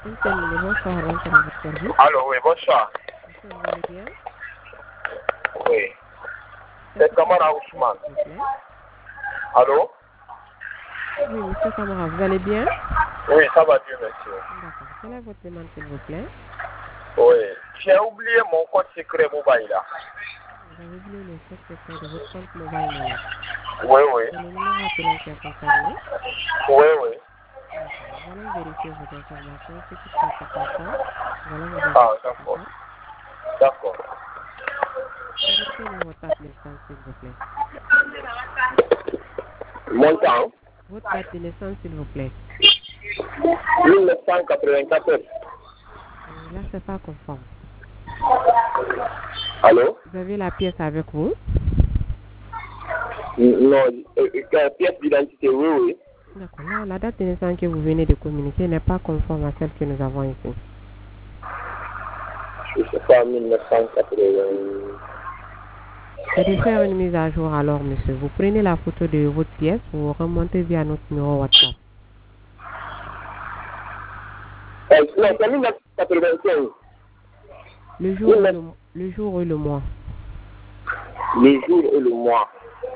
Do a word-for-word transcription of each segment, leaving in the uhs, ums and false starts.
Anthony, bonsoir, rentrez dans votre service. Allô, oui, bonsoir. Monsieur, vous allez bien? Oui. C'est Kamara Ousmane. S'il vous plaît. Allô? Oui, monsieur Kamara, vous allez bien? Oui, ça va bien, monsieur. D'accord. Quelle est votre demande, s'il vous plaît? Oui. J'ai oublié mon code secret mobile là. Vous avez oublié le code secret de votre compte mobile money. Oui, oui. C'est le numéro appelant qui a concerné. Oui, oui. D'accord. Nous allons vérifier vos informations. Si toutefois c'est confort, nous allons vous Ah, appeler. d'accord. D'accord? D'accord. Permettez-nous votre date de naissance, s'il vous plaît. Mon temps, Votre date de naissance, s'il vous plaît. mille neuf cent quatre-vingt-quatorze. Euh, Là, c'est pas conforme. Allô? Vous avez la pièce avec vous? Non, euh, euh, pièce d'identité, oui, oui. D'accord. Là, la date de naissance que vous venez de communiquer n'est pas conforme à celle que nous avons ici. Je sais pas, mille neuf cent quatre-vingts. C'est de faire une mise à jour alors, monsieur. Vous prenez la photo de votre pièce, vous remontez via notre numéro WhatsApp. Euh, non, c'est mille neuf cent quatre-vingt-quinze. Le jour, et le, le jour et le mois. Le jour et le mois.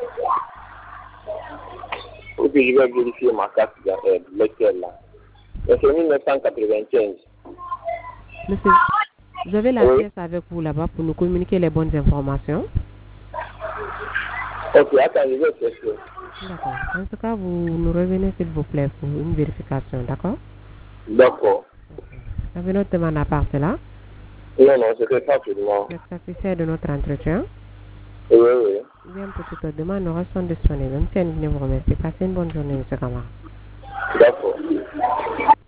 Faut que je vais vérifier ma carte euh, lecteur là. Mais c'est mille neuf cent quatre-vingt-quinze. Monsieur, vous avez la Oui. pièce avec vous là-bas pour nous communiquer les bonnes informations? Ok, attends, je vais chercher. D'accord. En tout cas, vous nous revenez s'il vous plaît pour une vérification, d'accord? D'accord. Vous avez notre demande à part cela? Non, non, c'était pas seulement. Vous êtes satisfait de notre entretien? Oui, oui. Bien, pour toute demande, nous restons disponibles. Même si elle vous remercie. Passez une bonne journée, monsieur Kamara. D'accord.